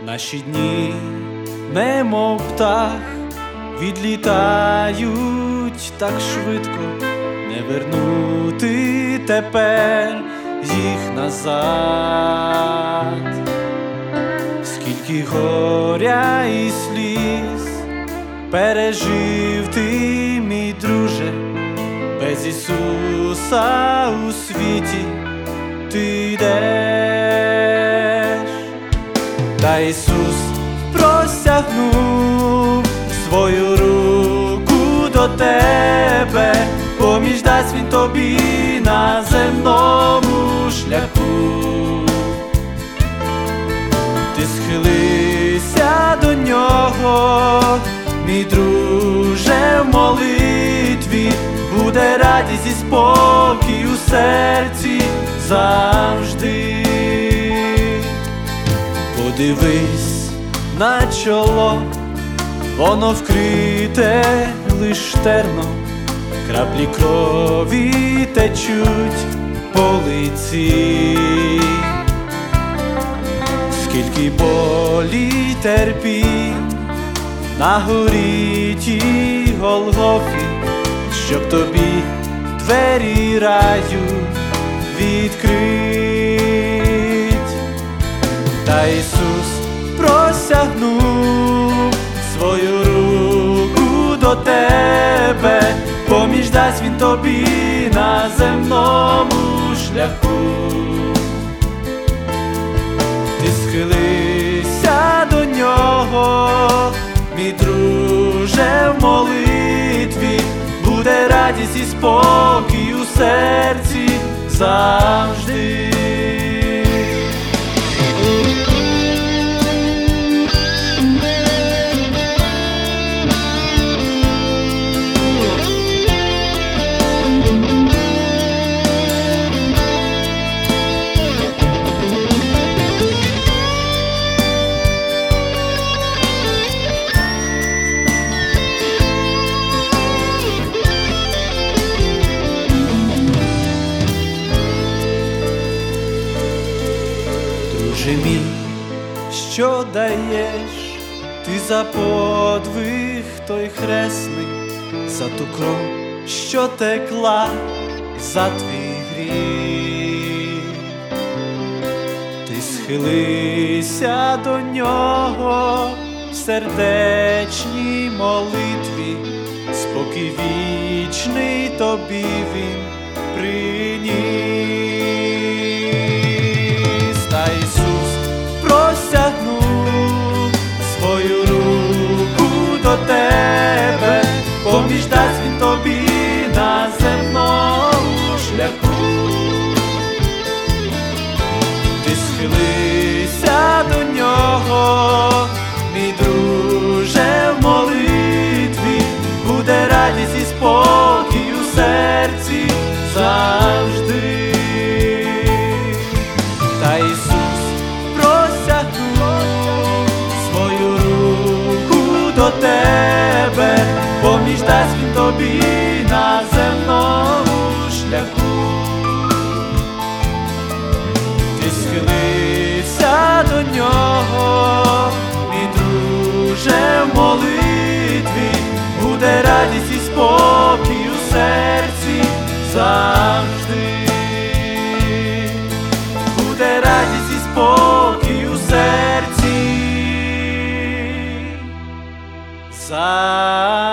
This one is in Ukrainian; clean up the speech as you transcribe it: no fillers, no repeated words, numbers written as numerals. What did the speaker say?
Наші дні, немов птах, відлітають так швидко, не вернути тепер їх назад. Скільки горя і сліз пережив ти, мій друже, без Ісуса у світі ти йдеш. Та Ісус простягнув свою руку до тебе, поміч дасть Він тобі на земному шляху. Ти схилися до Нього, мій друже, в молитві, буде радість і спокій у серці завжди. Подивись на чоло, воно вкрите лиш терном, краплі крові течуть по лиці. Скільки болі терпінь на горі тій Голгофі, щоб тобі двері раю відкрить. Та Ісус простягнув свою руку до тебе, поміч дасть Він тобі на земному шляху. Ти схилися до Нього, мій друже, в молитві, буде радість і спокій у серці завжди. Друже мій, що даєш ти за подвиг той хресний, за ту кров, що текла за твій гріх? Ти схилися до Нього в сердечній молитві, спокій вічний тобі Він приніс. Та Ісус простягнув свою руку до тебе, поміч дасть Він тобі на земному шляху. Ти схилися до Нього, мій друже, в молитві, буде радість і спокій у серці завжди. Та Ісус простягнув свою руку до тебе, поміч дасть Він тобі на земному шляху. Ти схилися до Нього, мій друже, в молитві, буде радість і спокій у серці завжди. Буде радість і спокій у серці завжди.